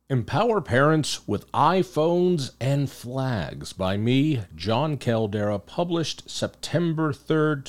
Empower Parents with iPhones and Flags by me, John Caldera, published September 3rd,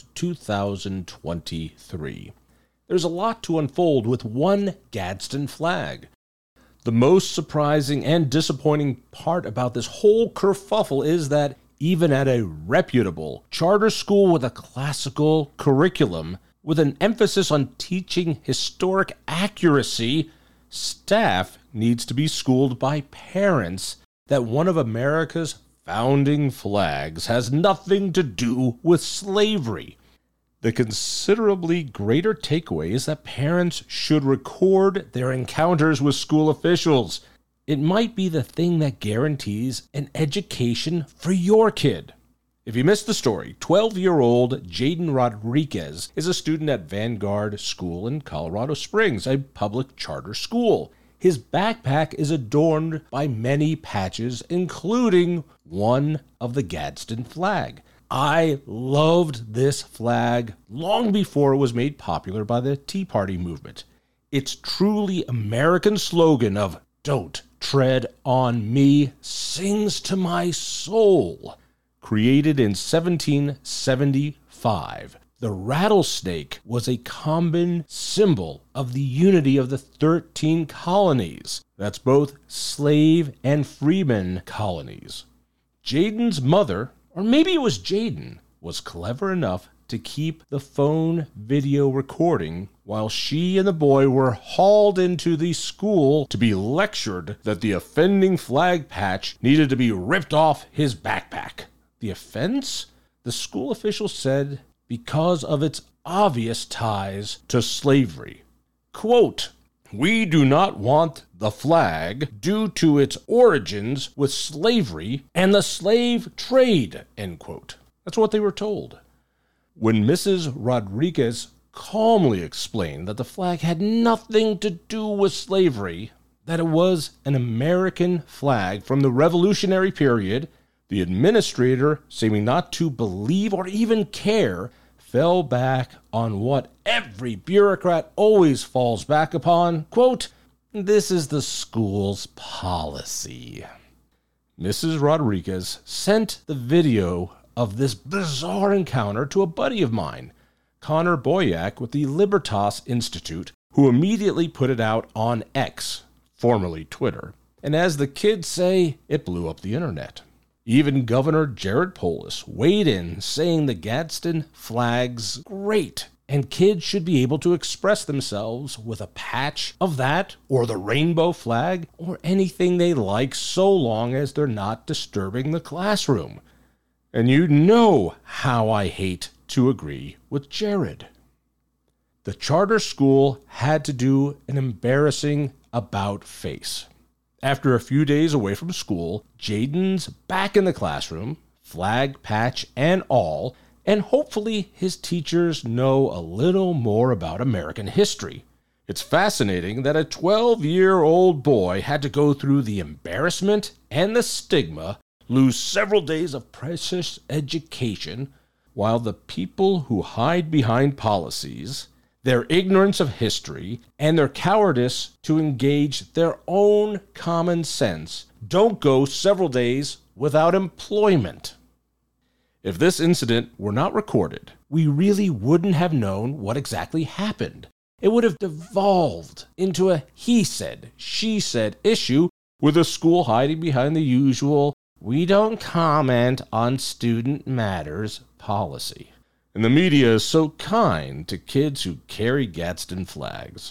2023. There's a lot to unfold with one Gadsden flag. The most surprising and disappointing part about this whole kerfuffle is that even at a reputable charter school with a classical curriculum, with an emphasis on teaching historic accuracy, staff needs to be schooled by parents that one of America's founding flags has nothing to do with slavery. The considerably greater takeaway is that parents should record their encounters with school officials. It might be the thing that guarantees an education for your kid. If you missed the story, 12-year-old Jaden Rodriguez is a student at Vanguard School in Colorado Springs, a public charter school. His backpack is adorned by many patches, including one of the Gadsden flag. I loved this flag long before it was made popular by the Tea Party movement. Its truly American slogan of "Don't tread on me" sings to my soul. Created in 1775, the rattlesnake was a common symbol of the unity of the 13 colonies. That's both slave and freeman colonies. Jaden's mother, or maybe it was Jaden, was clever enough to keep the phone video recording while she and the boy were hauled into the school to be lectured that the offending flag patch needed to be ripped off his backpack. The offense? The school official said because of its obvious ties to slavery. Quote, "We do not want the flag due to its origins with slavery and the slave trade," end quote. That's what they were told. When Mrs. Rodriguez calmly explained that the flag had nothing to do with slavery, that it was an American flag from the Revolutionary period, the administrator, seeming not to believe or even care, fell back on what every bureaucrat always falls back upon. Quote, "This is the school's policy." Mrs. Rodriguez sent the video of this bizarre encounter to a buddy of mine, Connor Boyack with the Libertas Institute, who immediately put it out on X, formerly Twitter. And as the kids say, it blew up the internet. Even Governor Jared Polis weighed in, saying the Gadsden flag's great, and kids should be able to express themselves with a patch of that, or the rainbow flag, or anything they like, so long as they're not disturbing the classroom. And you know how I hate to agree with Jared. The charter school had to do an embarrassing about-face. After a few days away from school, Jaden's back in the classroom, flag, patch, and all, and hopefully his teachers know a little more about American history. It's fascinating that a 12-year-old boy had to go through the embarrassment and the stigma, lose several days of precious education, while the people who hide behind policies, their ignorance of history, and their cowardice to engage their own common sense don't go several days without employment. If this incident were not recorded, we really wouldn't have known what exactly happened. It would have devolved into a he said, she said issue, with the school hiding behind the usual "we don't comment on student matters" policy. And the media is so kind to kids who carry Gadsden flags.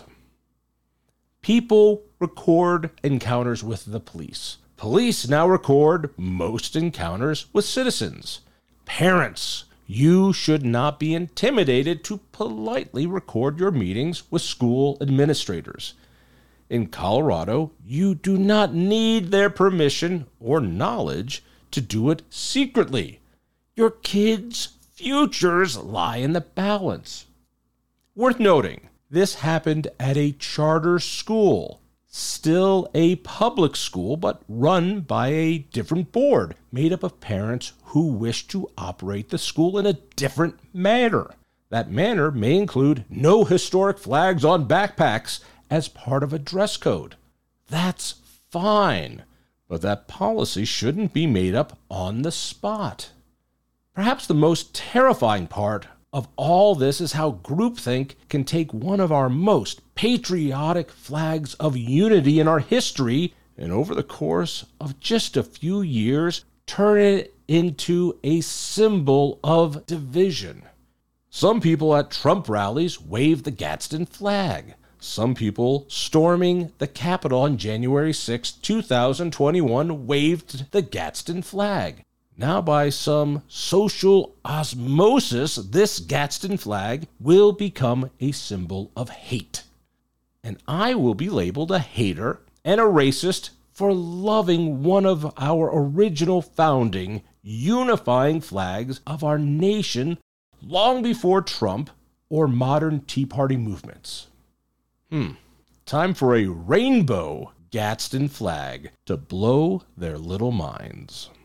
People record encounters with the police. Police now record most encounters with citizens. Parents, you should not be intimidated to politely record your meetings with school administrators. In Colorado, you do not need their permission or knowledge to do it secretly. Your kids' futures lie in the balance. Worth noting, this happened at a charter school, still a public school, but run by a different board, made up of parents who wish to operate the school in a different manner. That manner may include no historic flags on backpacks as part of a dress code. That's fine, but that policy shouldn't be made up on the spot. Perhaps the most terrifying part of all this is how groupthink can take one of our most patriotic flags of unity in our history and over the course of just a few years turn it into a symbol of division. Some people at Trump rallies waved the Gadsden flag. Some people storming the Capitol on January 6, 2021 waved the Gadsden flag. Now, by some social osmosis, this Gadsden flag will become a symbol of hate. And I will be labeled a hater and a racist for loving one of our original founding, unifying flags of our nation long before Trump or modern Tea Party movements. Time for a rainbow Gadsden flag to blow their little minds.